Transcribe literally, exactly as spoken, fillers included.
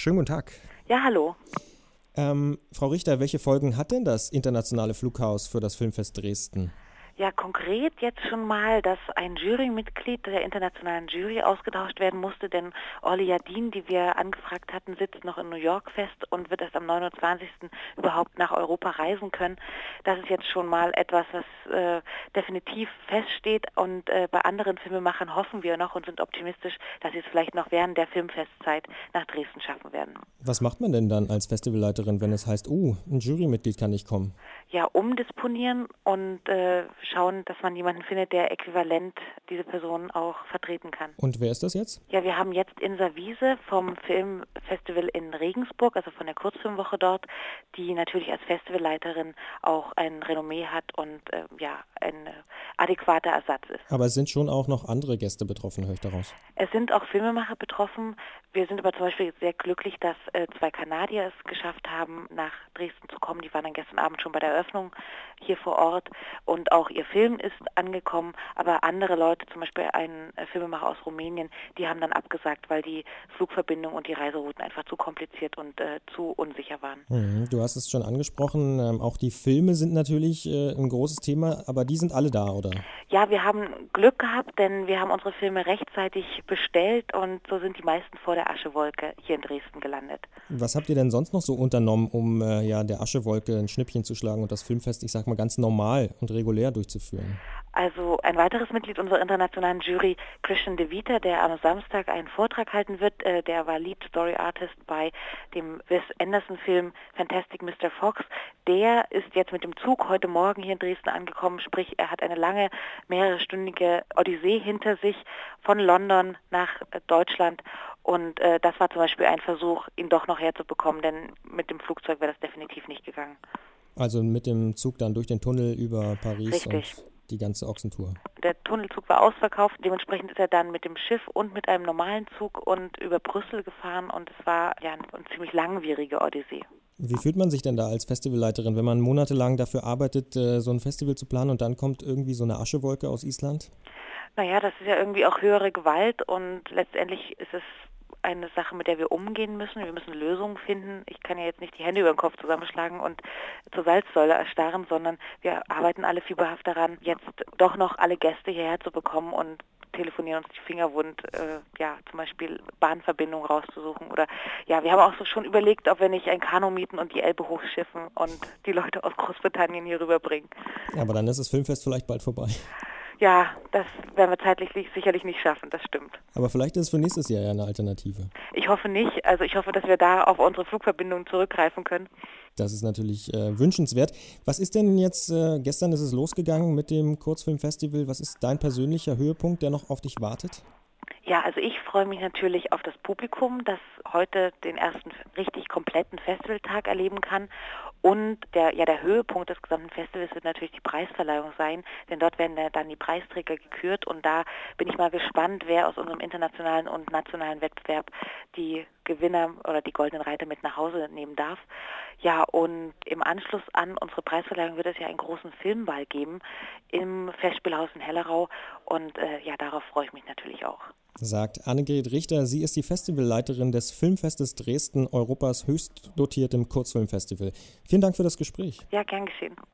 schönen guten Tag. Ja, hallo. Ähm, Frau Richter, welche Folgen hat denn das Internationale Flughaus für das Filmfest Dresden? Ja, konkret jetzt schon mal, dass ein Jurymitglied der internationalen Jury ausgetauscht werden musste, denn Orly Yadin, die wir angefragt hatten, sitzt noch in New York fest und wird erst am neunundzwanzigsten überhaupt nach Europa reisen können. Das ist jetzt schon mal etwas, was äh, definitiv feststeht, und äh, bei anderen Filmemachern hoffen wir noch und sind optimistisch, dass sie es vielleicht noch während der Filmfestzeit nach Dresden schaffen werden. Was macht man denn dann als Festivalleiterin, wenn es heißt, uh, ein Jurymitglied kann nicht kommen? Ja, umdisponieren und äh, schauen, dass man jemanden findet, der äquivalent diese Person auch vertreten kann. Und wer ist das jetzt? Ja, wir haben jetzt Insa Wiese vom Filmfestival in Regensburg, also von der Kurzfilmwoche dort, die natürlich als Festivalleiterin auch ein Renommee hat und äh, ja, ein äh, adäquater Ersatz ist. Aber es sind schon auch noch andere Gäste betroffen, höre ich daraus. Es sind auch Filmemacher betroffen. Wir sind aber zum Beispiel sehr glücklich, dass äh, zwei Kanadier es geschafft haben, nach Dresden zu kommen. Die waren dann gestern Abend schon bei der Eröffnung hier vor Ort und auch ihr Film ist angekommen. Aber andere Leute, zum Beispiel ein äh, Filmemacher aus Rumänien, die haben dann abgesagt, weil die Flugverbindung und die Reiserouten einfach zu kompliziert und äh, zu unsicher waren. Mhm, du hast es schon angesprochen, ähm, auch die Filme sind natürlich äh, ein großes Thema, aber die sind alle da, oder? Ja, wir haben Glück gehabt, denn wir haben unsere Filme rechtzeitig bestellt und so sind die meisten vor der Aschewolke hier in Dresden gelandet. Was habt ihr denn sonst noch so unternommen, um äh, ja, der Aschewolke ein Schnippchen zu schlagen und das Filmfest, ich sag mal, ganz normal und regulär durchzuführen? Also ein weiteres Mitglied unserer internationalen Jury, Christian De Vita, der am Samstag einen Vortrag halten wird, äh, der war Lead Story Artist bei dem Wes Anderson-Film Fantastic Mister Fox. Der ist jetzt mit dem Zug heute Morgen hier in Dresden angekommen, sprich er hat eine lange, mehrerstündige Odyssee hinter sich von London nach äh, Deutschland. Und äh, das war zum Beispiel ein Versuch, ihn doch noch herzubekommen, denn mit dem Flugzeug wäre das definitiv nicht gegangen. Also mit dem Zug dann durch den Tunnel über Paris Richtig. Und die ganze Ochsentour. Der Tunnelzug war ausverkauft, dementsprechend ist er dann mit dem Schiff und mit einem normalen Zug und über Brüssel gefahren und es war ja eine, eine ziemlich langwierige Odyssee. Wie fühlt man sich denn da als Festivalleiterin, wenn man monatelang dafür arbeitet, so ein Festival zu planen und dann kommt irgendwie so eine Aschewolke aus Island? Naja, das ist ja irgendwie auch höhere Gewalt und letztendlich ist es eine Sache, mit der wir umgehen müssen. Wir müssen Lösungen finden. Ich kann ja jetzt nicht die Hände über den Kopf zusammenschlagen und zur Salzsäule erstarren, sondern wir arbeiten alle fieberhaft daran, jetzt doch noch alle Gäste hierher zu bekommen und telefonieren uns die Finger wund, äh, ja, zum Beispiel Bahnverbindungen rauszusuchen. Oder ja, wir haben auch so schon überlegt, ob wir nicht ein Kanu mieten und die Elbe hochschiffen und die Leute aus Großbritannien hier rüberbringen. Aber dann ist das Filmfest vielleicht bald vorbei. Ja, das werden wir zeitlich sicherlich nicht schaffen, das stimmt. Aber vielleicht ist es für nächstes Jahr ja eine Alternative. Ich hoffe nicht. Also ich hoffe, dass wir da auf unsere Flugverbindungen zurückgreifen können. Das ist natürlich äh, wünschenswert. Was ist denn jetzt, äh, gestern ist es losgegangen mit dem Kurzfilmfestival. Was ist dein persönlicher Höhepunkt, der noch auf dich wartet? Ja, also ich freue mich natürlich auf das Publikum, das heute den ersten richtig kompletten Festivaltag erleben kann. Und der, ja, der Höhepunkt des gesamten Festivals wird natürlich die Preisverleihung sein, denn dort werden dann die Preisträger gekürt und da bin ich mal gespannt, wer aus unserem internationalen und nationalen Wettbewerb die Gewinner oder die Goldenen Reiter mit nach Hause nehmen darf. Ja, und im Anschluss an unsere Preisverleihung wird es ja einen großen Filmball geben im Festspielhaus in Hellerau und äh, ja, darauf freue ich mich natürlich auch. Sagt Annegret Richter. Sie ist die Festivalleiterin des Filmfestes Dresden, Europas höchst dotiertem Kurzfilmfestival. Vielen Dank für das Gespräch. Ja, gern geschehen.